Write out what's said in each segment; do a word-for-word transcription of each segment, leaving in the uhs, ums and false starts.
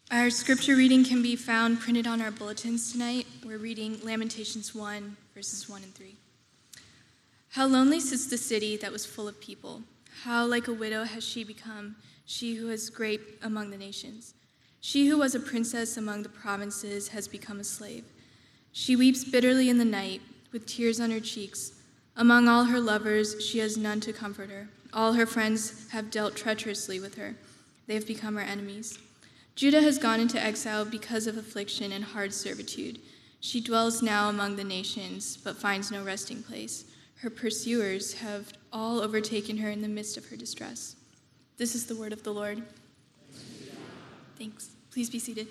Our scripture reading can be found printed on our bulletins tonight. We're reading Lamentations one, verses one and three. How lonely sits the city that was full of people. How like a widow has she become, she who is great among the nations. She who was a princess among the provinces has become a slave. She weeps bitterly in the night, with tears on her cheeks. Among all her lovers, she has none to comfort her. All her friends have dealt treacherously with her. They have become her enemies. Judah has gone into exile because of affliction and hard servitude. She dwells now among the nations, but finds no resting place. Her pursuers have all overtaken her in the midst of her distress. This is the word of the Lord. Thanks. Please be seated.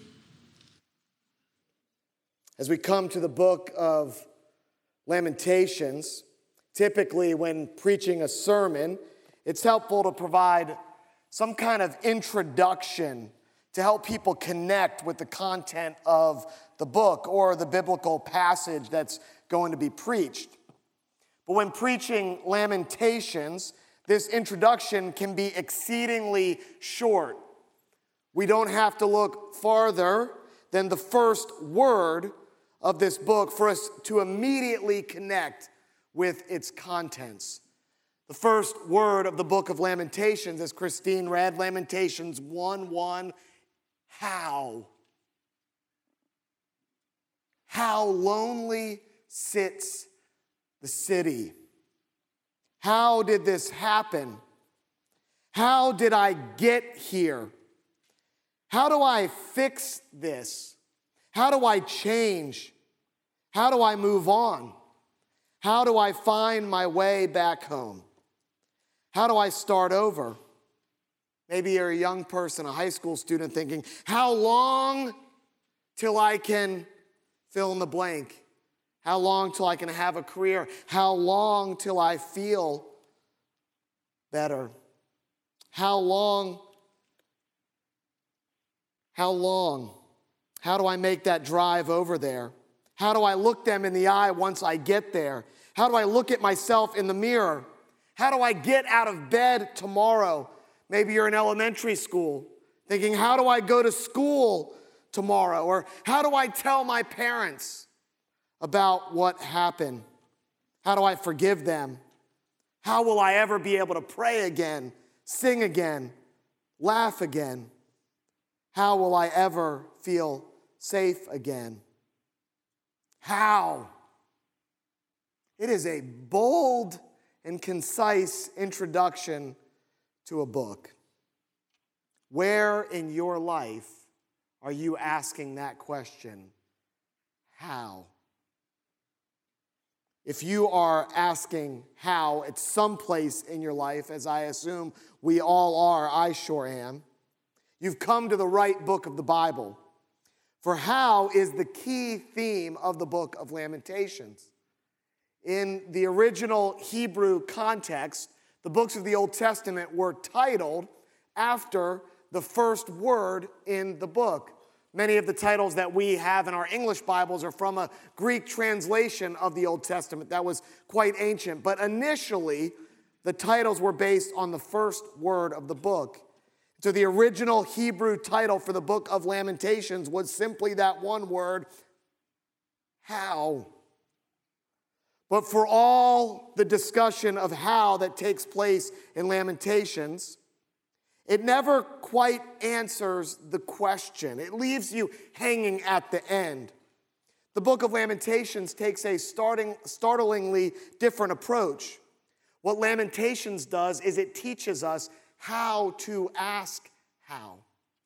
As we come to the book of Lamentations, typically when preaching a sermon, it's helpful to provide some kind of introduction to help people connect with the content of the book or the biblical passage that's going to be preached. But when preaching Lamentations, this introduction can be exceedingly short. We don't have to look farther than the first word of this book for us to immediately connect with its contents. The first word of the book of Lamentations, as Christine read, Lamentations one one, how? How lonely sits the city. How did this happen? How did I get here? How do I fix this? How do I change? How do I move on? How do I find my way back home? How do I start over? Maybe you're a young person, a high school student thinking, how long till I can fill in the blank? How long till I can have a career? How long till I feel better? How long? How long? How do I make that drive over there? How do I look them in the eye once I get there? How do I look at myself in the mirror? How do I get out of bed tomorrow? Maybe you're in elementary school thinking, how do I go to school tomorrow? Or how do I tell my parents about what happened? How do I forgive them? How will I ever be able to pray again, sing again, laugh again? How will I ever feel safe again? How? It is a bold and concise introduction to a book. Where in your life are you asking that question? How? If you are asking how at some place in your life, as I assume we all are, I sure am, you've come to the right book of the Bible. For how is the key theme of the book of Lamentations. In the original Hebrew context, the books of the Old Testament were titled after the first word in the book. Many of the titles that we have in our English Bibles are from a Greek translation of the Old Testament that was quite ancient. But initially, the titles were based on the first word of the book. So the original Hebrew title for the book of Lamentations was simply that one word, how. But for all the discussion of how that takes place in Lamentations, it never quite answers the question. It leaves you hanging at the end. The book of Lamentations takes a starting, startlingly different approach. What Lamentations does is it teaches us how to ask how.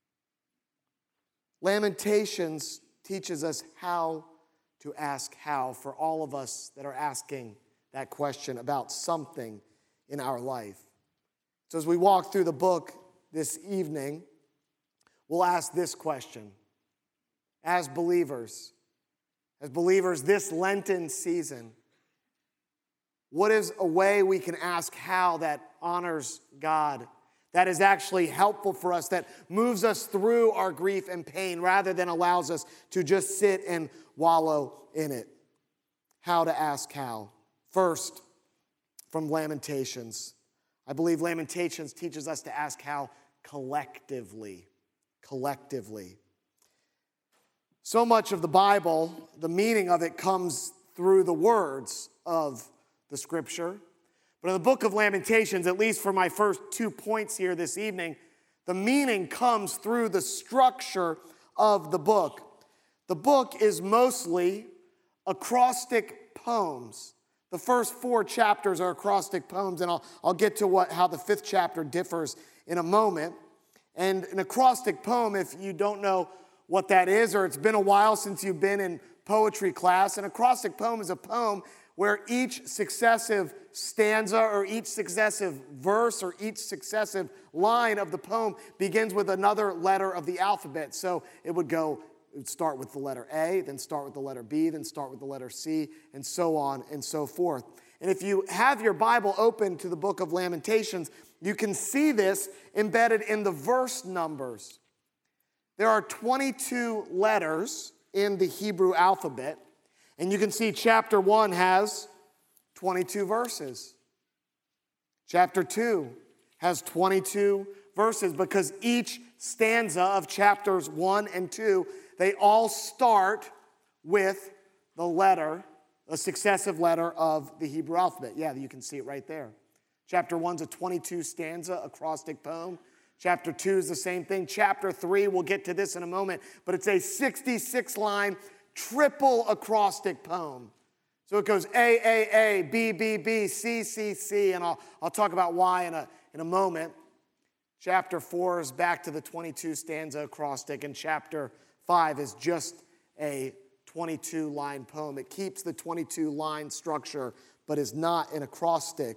Lamentations teaches us how to ask how for all of us that are asking that question about something in our life. So as we walk through the book this evening, we'll ask this question. As believers, as believers this Lenten season, what is a way we can ask how that honors God, that is actually helpful for us, that moves us through our grief and pain rather than allows us to just sit and wallow in it? How to ask how. First, from Lamentations. I believe Lamentations teaches us to ask how collectively. Collectively. So much of the Bible, the meaning of it comes through the words of the scripture. But in the book of Lamentations, at least for my first two points here this evening, the meaning comes through the structure of the book. The book is mostly acrostic poems. The first four chapters are acrostic poems, and I'll, I'll get to what, how the fifth chapter differs in a moment. And an acrostic poem, if you don't know what that is, or it's been a while since you've been in poetry class, an acrostic poem is a poem where each successive stanza or each successive verse or each successive line of the poem begins with another letter of the alphabet. So it would go, it would start with the letter A, then start with the letter B, then start with the letter C, and so on and so forth. And if you have your Bible open to the book of Lamentations, you can see this embedded in the verse numbers. There are twenty-two letters in the Hebrew alphabet, and you can see chapter one has twenty-two verses. Chapter two has twenty-two verses because each stanza of chapters one and two, they all start with the letter, a successive letter of the Hebrew alphabet. Yeah, you can see it right there. Chapter one's a twenty-two stanza acrostic poem. Chapter two is the same thing. Chapter three, we'll get to this in a moment, but it's a sixty-six line triple acrostic poem. So it goes A, A, A, B, B, B, C, C, C, and I'll, I'll talk about why in a, in a moment. Chapter four is back to the twenty-two stanza acrostic, and chapter five is just a twenty-two line poem. It keeps the twenty-two line structure, but is not an acrostic,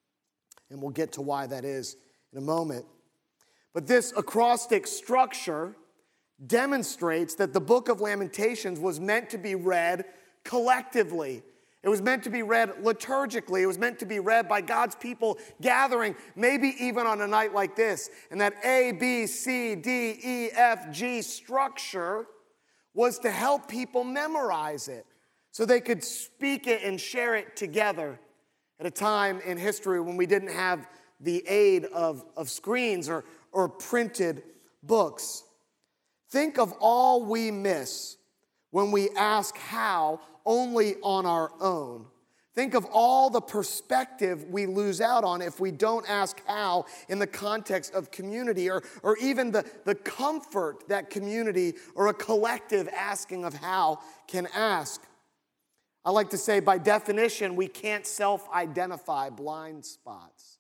and we'll get to why that is in a moment. But this acrostic structure demonstrates that the book of Lamentations was meant to be read collectively. It was meant to be read liturgically. It was meant to be read by God's people gathering, maybe even on a night like this. And that A, B, C, D, E, F, G structure was to help people memorize it so they could speak it and share it together at a time in history when we didn't have the aid of, of screens or, or printed books. Think of all we miss when we ask how only on our own. Think of all the perspective we lose out on if we don't ask how in the context of community, or, or even the, the comfort that community or a collective asking of how can ask. I like to say, by definition, we can't self-identify blind spots.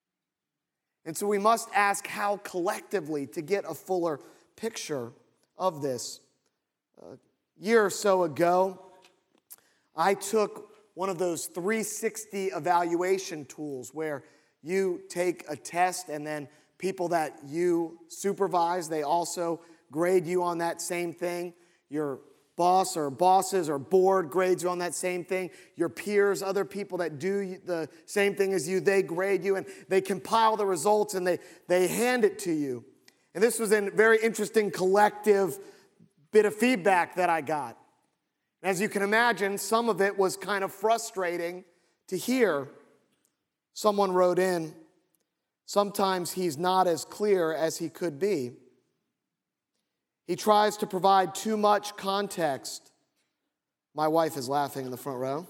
And so we must ask how collectively to get a fuller picture of this. A year or so ago, I took one of those three sixty evaluation tools where you take a test and then people that you supervise, they also grade you on that same thing. Your boss or bosses or board grades you on that same thing. Your peers, other people that do the same thing as you, they grade you, and they compile the results and they, they hand it to you. And this was a very interesting collective bit of feedback that I got. As you can imagine, some of it was kind of frustrating to hear. Someone wrote in, sometimes he's not as clear as he could be. He tries to provide too much context. My wife is laughing in the front row.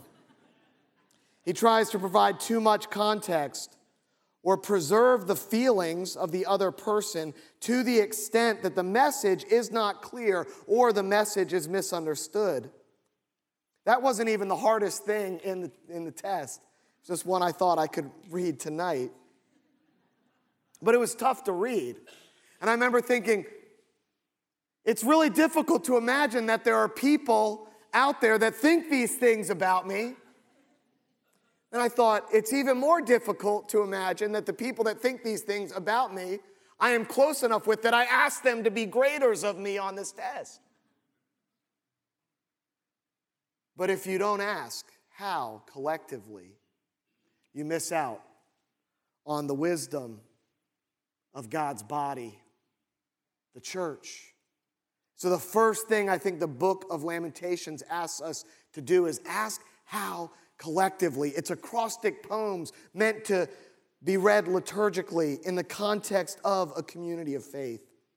He tries to provide too much context or preserve the feelings of the other person to the extent that the message is not clear or the message is misunderstood. That wasn't even the hardest thing in the, in the test. It's just one I thought I could read tonight. But it was tough to read. And I remember thinking, it's really difficult to imagine that there are people out there that think these things about me. And I thought, it's even more difficult to imagine that the people that think these things about me, I am close enough with that I ask them to be graders of me on this test. But if you don't ask how collectively, you miss out on the wisdom of God's body, the church. So the first thing I think the book of Lamentations asks us to do is ask how collectively. It's acrostic poems meant to be read liturgically in the context of a community of faith.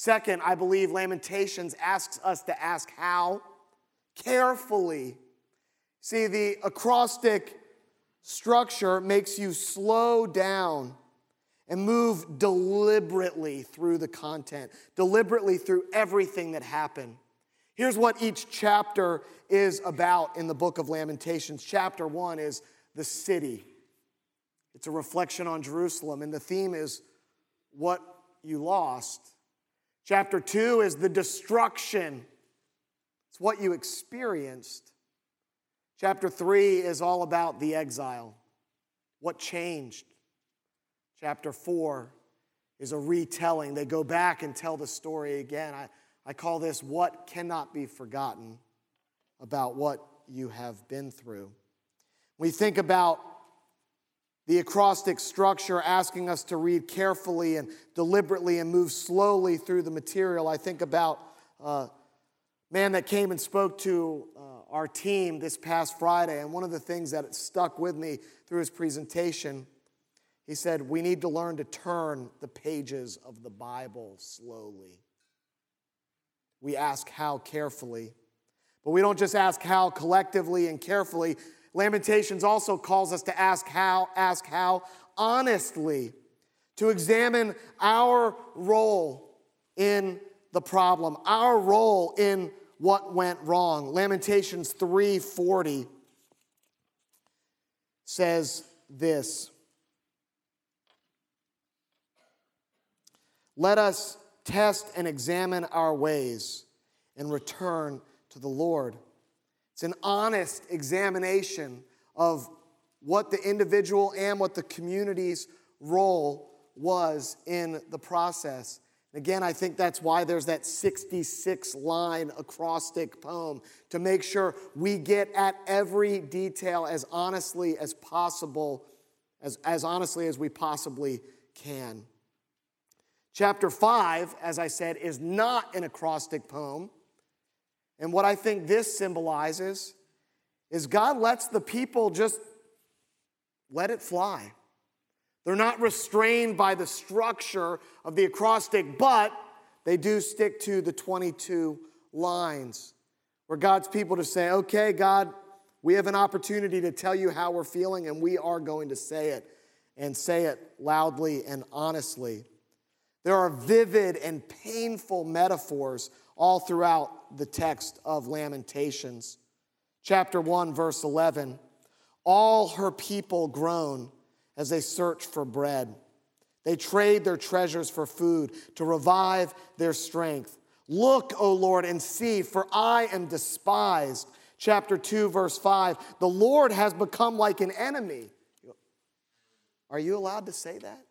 Second, I believe Lamentations asks us to ask how carefully. See, the acrostic structure makes you slow down and move deliberately through the content, deliberately through everything that happened. Here's what each chapter is about in the book of Lamentations. Chapter one is the city. It's a reflection on Jerusalem, and the theme is what you lost. Chapter two is the destruction. It's what you experienced. Chapter three is all about the exile, what changed. Chapter four is a retelling. They go back and tell the story again. I, I call this what cannot be forgotten about what you have been through. We think about the acrostic structure asking us to read carefully and deliberately and move slowly through the material. I think about a man that came and spoke to uh, our team this past Friday, and one of the things that stuck with me through his presentation, he said, we need to learn to turn the pages of the Bible slowly. We ask how carefully, but we don't just ask how collectively and carefully. Lamentations also calls us to ask how, ask how honestly, to examine our role in the problem, our role in what went wrong. Lamentations three forty says this: let us test and examine our ways and return to the Lord. It's an honest examination of what the individual and what the community's role was in the process. Again, I think that's why there's that sixty-six line acrostic poem, to make sure we get at every detail as honestly as possible, as, as honestly as we possibly can. Chapter five, as I said, is not an acrostic poem. And what I think this symbolizes is God lets the people just let it fly. They're not restrained by the structure of the acrostic, but they do stick to the twenty-two lines, where God's people to say, okay, God, we have an opportunity to tell you how we're feeling, and we are going to say it, and say it loudly and honestly. There are vivid and painful metaphors all throughout the text of Lamentations. Chapter one, verse eleven, all her people groan as they search for bread. They trade their treasures for food to revive their strength. Look, O Lord, and see, for I am despised. Chapter two, verse five, the Lord has become like an enemy. Are you allowed to say that?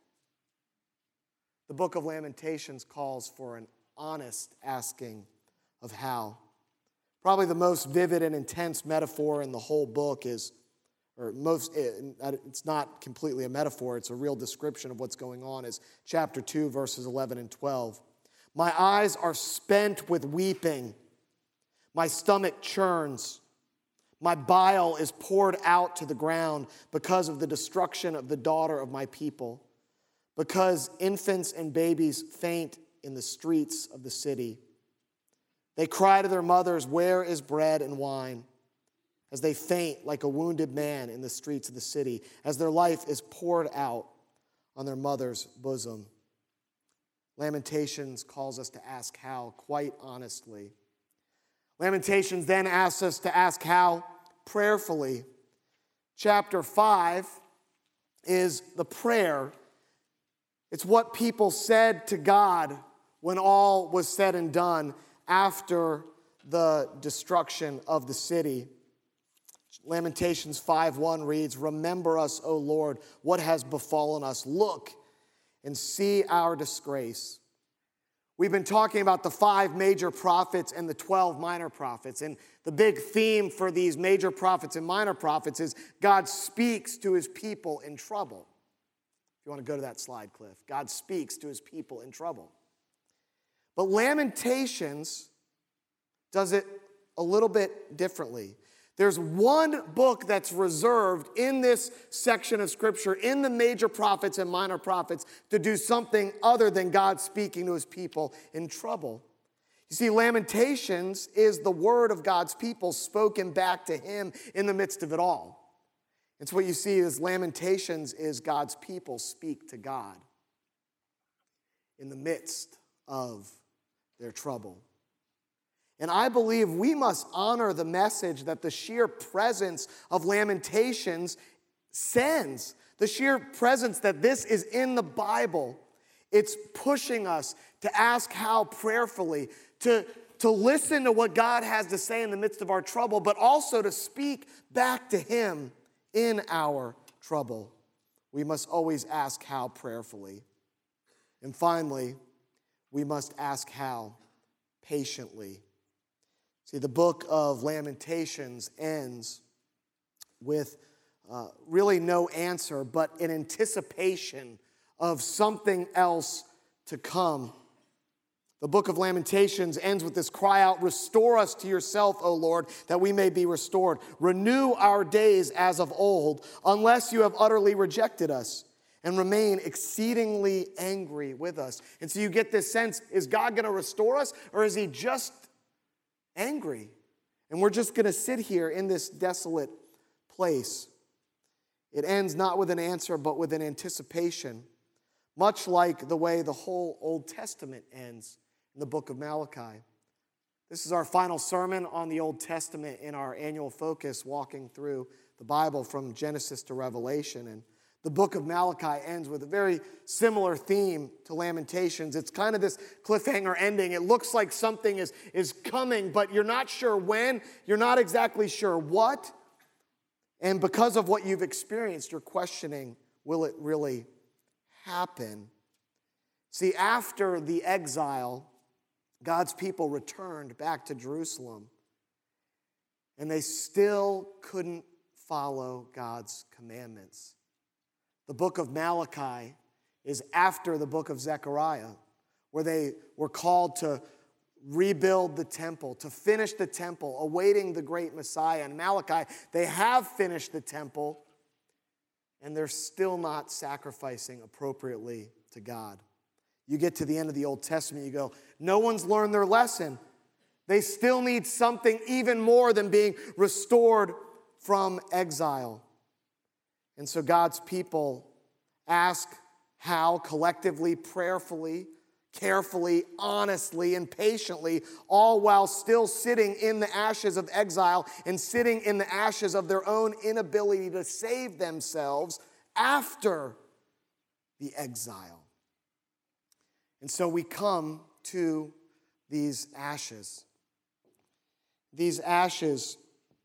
The book of Lamentations calls for an honest asking of how. Probably the most vivid and intense metaphor in the whole book is, or most, it's not completely a metaphor, it's a real description of what's going on, is chapter two, verses eleven and twelve. My eyes are spent with weeping. My stomach churns. My bile is poured out to the ground because of the destruction of the daughter of my people, because infants and babies faint in the streets of the city. They cry to their mothers, where is bread and wine? As they faint like a wounded man in the streets of the city, as their life is poured out on their mother's bosom. Lamentations calls us to ask how, quite honestly. Lamentations then asks us to ask how prayerfully. Chapter five is the prayer. It's what people said to God when all was said and done after the destruction of the city. Lamentations five one reads, remember us, O Lord, what has befallen us. Look and see our disgrace. We've been talking about the five major prophets and the twelve minor prophets. And the big theme for these major prophets and minor prophets is God speaks to his people in trouble. If you want to go to that slide, Cliff. God speaks to his people in trouble. But Lamentations does it a little bit differently. There's one book that's reserved in this section of Scripture, in the major prophets and minor prophets, to do something other than God speaking to his people in trouble. You see, Lamentations is the word of God's people spoken back to him in the midst of it all. It's what you see is Lamentations is God's people speak to God in the midst of their trouble. And I believe we must honor the message that the sheer presence of Lamentations sends. The sheer presence that this is in the Bible. It's pushing us to ask how prayerfully, to, to listen to what God has to say in the midst of our trouble, but also to speak back to him in our trouble. We must always ask how prayerfully. And finally, we must ask how patiently. See, the book of Lamentations ends with uh, really no answer, but an anticipation of something else to come. The book of Lamentations ends with this cry out, "Restore us to yourself, O Lord, that we may be restored. Renew our days as of old, unless you have utterly rejected us and remain exceedingly angry with us." And so you get this sense, is God going to restore us, or is he just angry? And we're just going to sit here in this desolate place. It ends not with an answer, but with an anticipation, much like the way the whole Old Testament ends in the book of Malachi. This is our final sermon on the Old Testament in our annual focus, walking through the Bible from Genesis to Revelation. And the book of Malachi ends with a very similar theme to Lamentations. It's kind of this cliffhanger ending. It looks like something is, is coming, but you're not sure when. You're not exactly sure what. And because of what you've experienced, you're questioning, will it really happen? See, after the exile, God's people returned back to Jerusalem, and they still couldn't follow God's commandments. The book of Malachi is after the book of Zechariah, where they were called to rebuild the temple, to finish the temple, awaiting the great Messiah. And Malachi, they have finished the temple, and they're still not sacrificing appropriately to God. You get to the end of the Old Testament, you go, no one's learned their lesson. They still need something even more than being restored from exile. And so God's people ask how collectively, prayerfully, carefully, honestly, and patiently, all while still sitting in the ashes of exile and sitting in the ashes of their own inability to save themselves after the exile. And so we come to these ashes. These ashes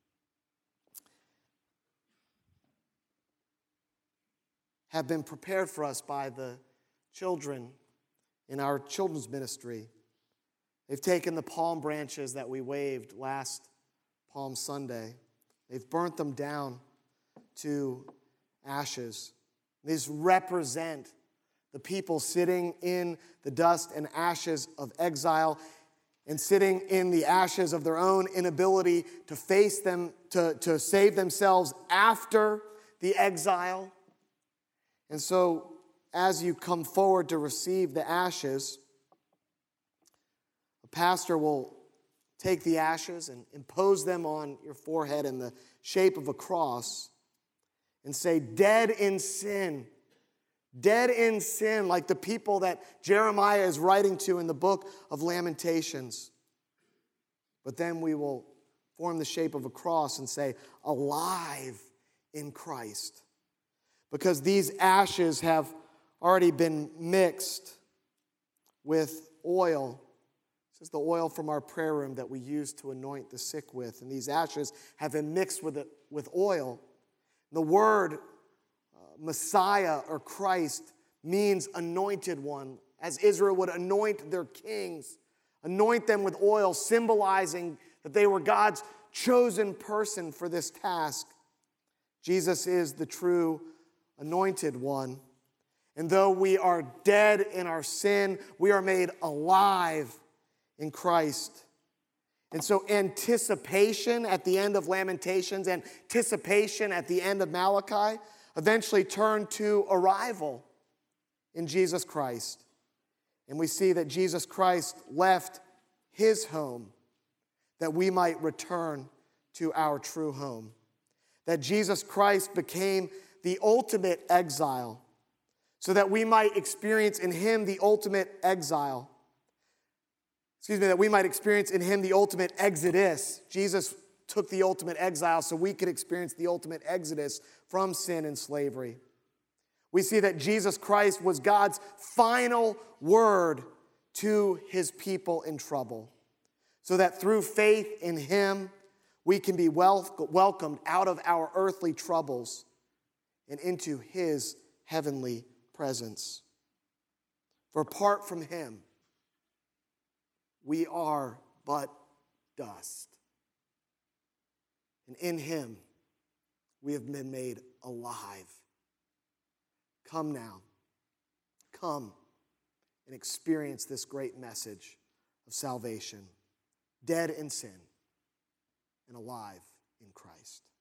have been prepared for us by the children in our children's ministry. They've taken the palm branches that we waved last Palm Sunday. They've burnt them down to ashes. These represent the people sitting in the dust and ashes of exile and sitting in the ashes of their own inability to face them, to, to save themselves after the exile. And so, as you come forward to receive the ashes, a pastor will take the ashes and impose them on your forehead in the shape of a cross and say, dead in sin, dead in sin, like the people that Jeremiah is writing to in the book of Lamentations. But then we will form the shape of a cross and say, alive in Christ. Because these ashes have already been mixed with oil. This is the oil from our prayer room that we use to anoint the sick with. And these ashes have been mixed with it, with oil. The word uh, Messiah or Christ means anointed one, as Israel would anoint their kings, anoint them with oil, symbolizing that they were God's chosen person for this task. Jesus is the true anointed one. And though we are dead in our sin, we are made alive in Christ. And so anticipation at the end of Lamentations, anticipation at the end of Malachi, eventually turned to arrival in Jesus Christ. And we see that Jesus Christ left his home that we might return to our true home. That Jesus Christ became the ultimate exile so that we might experience in him the ultimate exile. Excuse me, that we might experience in him the ultimate exodus. Jesus took the ultimate exile so we could experience the ultimate exodus from sin and slavery. We see that Jesus Christ was God's final word to his people in trouble, so that through faith in him, we can be wel- welcomed out of our earthly troubles and into his heavenly presence. For apart from him, we are but dust. And in him, we have been made alive. Come now. Come and experience this great message of salvation. Dead in sin and alive in Christ.